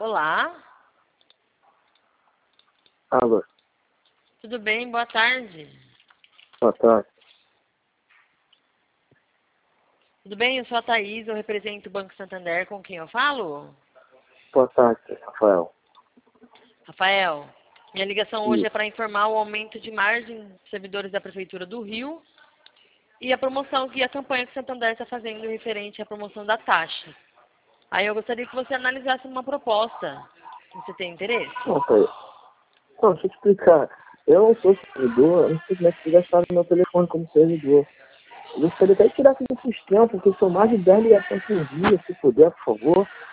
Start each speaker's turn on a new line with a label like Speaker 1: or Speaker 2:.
Speaker 1: Olá,
Speaker 2: Alô,
Speaker 1: tudo bem? Boa tarde.
Speaker 2: boa tarde.
Speaker 1: Tudo bem? Eu sou a Thaís, eu represento o Banco Santander. Com quem eu falo?
Speaker 2: Boa tarde, Rafael.
Speaker 1: Rafael, minha ligação hoje é
Speaker 2: Isso.
Speaker 1: para informar o aumento de margem dos servidores da Prefeitura do Rio e a promoção a campanha que o Santander está fazendo referente à promoção da taxa. Aí eu gostaria que você analisasse uma proposta. Você tem interesse?
Speaker 2: Não, Thaís. Não, deixa eu te explicar. Eu não sou servidor, eu não sei como é que você gastaram meu telefone como servidor. Eu gostaria até de tirar aqui do sistema, porque são mais de 10 ligações por dia, se puder, por favor.